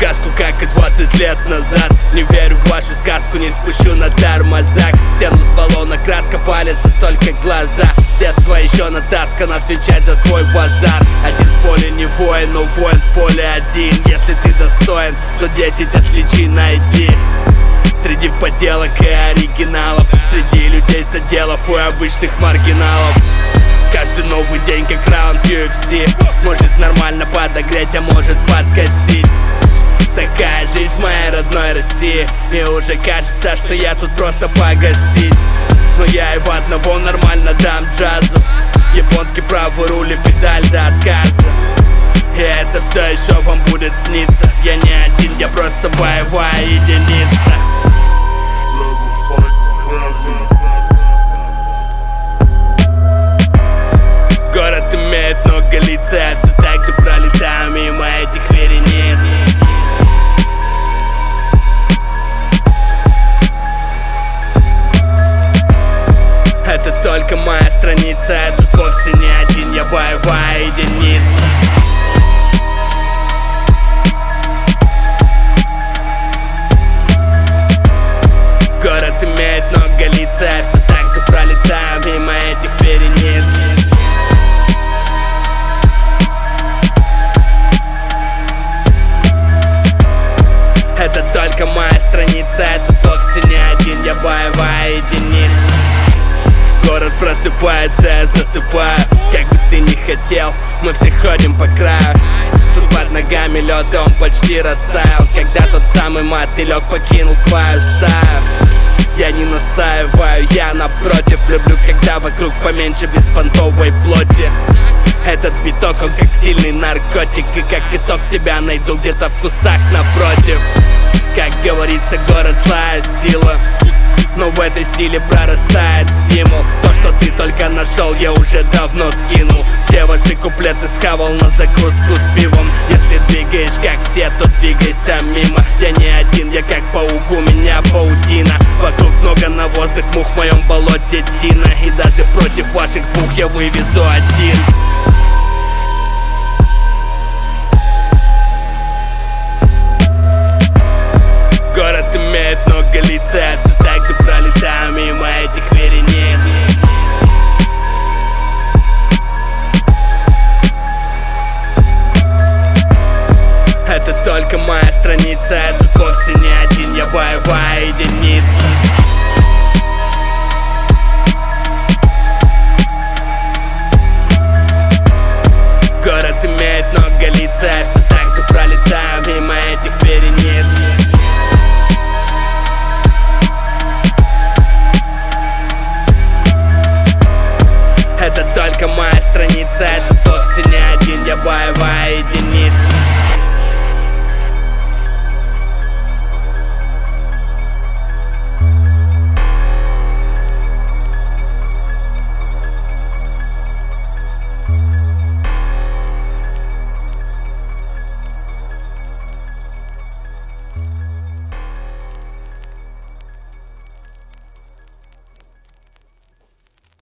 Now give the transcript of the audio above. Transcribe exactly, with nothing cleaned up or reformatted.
сказку, как и двадцать лет назад. Не верю в вашу сказку, не спущу на тормозах. В стену с баллона краска, палятся только глаза. Детство еще натаскан отвечать за свой базар. Один в поле не воин, но воин в поле один. Если ты достоин, то десять отличий найди. Среди поделок и оригиналов, среди людей с отделов и обычных маргиналов. Каждый новый день как раунд ю эф си. Может нормально подогреть, а может подкосить. Такая жизнь в моей родной России. И уже кажется, что я тут просто погостить. Но я его одного нормально дам джазу. Японский правый руль и педаль до отказа. И это все еще вам будет сниться. Я не один, я просто боевая единица. Город имеет много лиц, я все так же пролетаю мимо этих верениц. Это только моя страница, я тут вовсе не один, я боевая единица. Город имеет много лиц, я все так же пролетаю мимо этих верениц. Это только моя страница, я тут вовсе не один, я боевая единица. Город просыпается, я засыпаю. Как бы ты ни хотел, мы все ходим по краю. Тут под ногами лед, и он почти растаял, когда тот самый мотылек покинул свою стаю. Я не настаиваю, я напротив люблю, когда вокруг поменьше беспонтовой плоти. Этот биток, он как сильный наркотик, и как итог тебя найду где-то в кустах напротив. Как говорится, город злая сила, но в этой силе прорастает стимул. То, что ты только нашел, я уже давно скинул. Все ваши куплеты схавал на закуску с пивом. Если двигаешь как все, то двигайся мимо. Я не один, я как паук, у меня паутина. Вокруг много навозных мух, в моем болоте тина. И даже против ваших двух я вывезу один. Город имеет много лиц, я все так же пролетаю мимо этих верениц. Это только моя страница, я тут вовсе не один, я боевая единица.